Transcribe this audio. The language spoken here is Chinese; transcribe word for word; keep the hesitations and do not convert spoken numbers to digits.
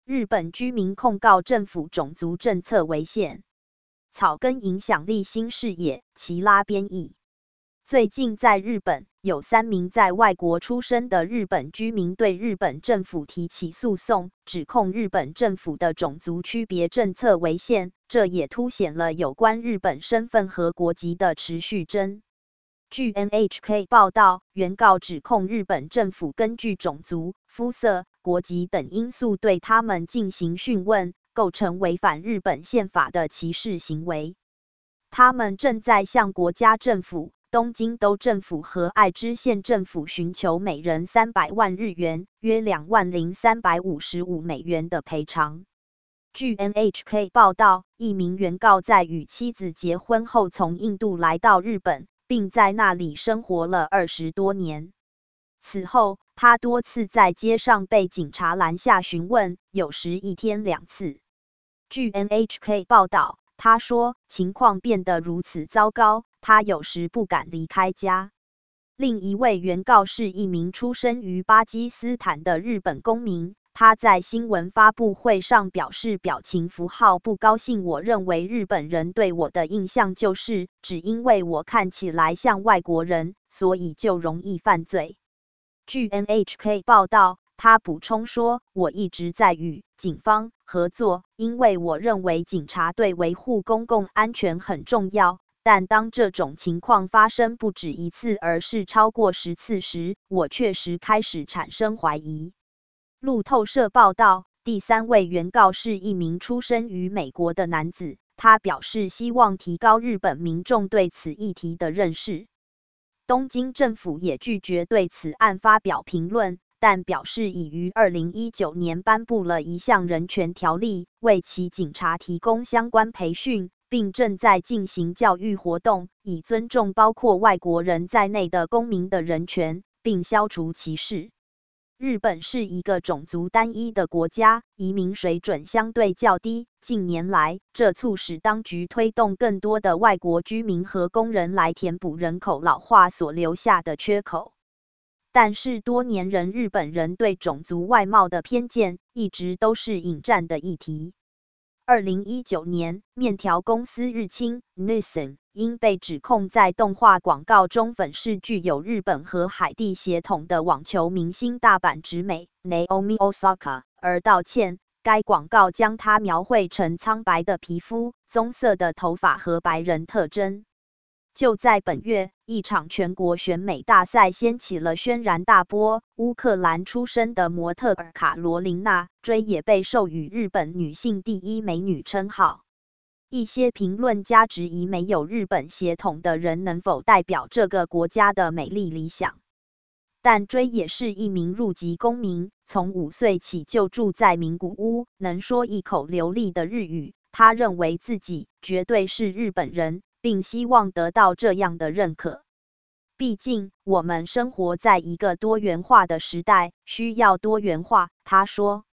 日本居民控告政府种族政策违宪。草根影响力新视野，齐拉编译。最近在日本，有三名在外国出生的日本居民对日本政府提起诉讼，指控日本政府的种族区别政策违宪，这也凸显了有关日本身份和国籍的持续争。据 N H K 报道，原告指控日本政府根据种族、肤色、国籍等因素对他们进行讯问，构成违反日本宪法的歧视行为。他们正在向国家政府、东京都政府和爱知县政府寻求每人三百万日元，约两万零三百五十五美元的赔偿。据 N H K 报道，一名原告在与妻子结婚后从印度来到日本，并在那里生活了二十多年。此后，他多次在街上被警察拦下询问，有时一天两次。据 N H K 报道，他说，情况变得如此糟糕，他有时不敢离开家。另一位原告是一名出生于巴基斯坦的日本公民，他在新闻发布会上表示表情符号不高兴。我认为日本人对我的印象就是，只因为我看起来像外国人，所以就容易犯罪。据 N H K 报道，他补充说，我一直在与警方合作，因为我认为警察对维护公共安全很重要。但当这种情况发生不止一次，而是超过十次时，我确实开始产生怀疑。路透社报道，第三位原告是一名出生于美国的男子，他表示希望提高日本民众对此议题的认识。东京政府也拒绝对此案发表评论，但表示已于二零一九年颁布了一项人权条例，为其警察提供相关培训，并正在进行教育活动，以尊重包括外国人在内的公民的人权，并消除歧视。日本是一个种族单一的国家，移民水准相对较低。近年来，这促使当局推动更多的外国居民和工人来填补人口老化所留下的缺口。但是多年人日本人对种族外貌的偏见，一直都是引战的议题。二零一九年，面条公司日清 Nissan 因被指控在动画广告中粉饰具有日本和海地血统的网球明星大阪直美 Naomi Osaka 而道歉。该广告将她描绘成苍白的皮肤、棕色的头发和白人特征。就在本月，一场全国选美大赛掀起了轩然大波，乌克兰出生的模特儿卡罗琳娜·追也被授予日本女性第一美女称号。一些评论家质疑没有日本血统的人能否代表这个国家的美丽理想。但追也是一名入籍公民，从五岁起就住在名古屋，能说一口流利的日语。他认为自己绝对是日本人，并希望得到这样的认可。毕竟，我们生活在一个多元化的时代，需要多元化，他说。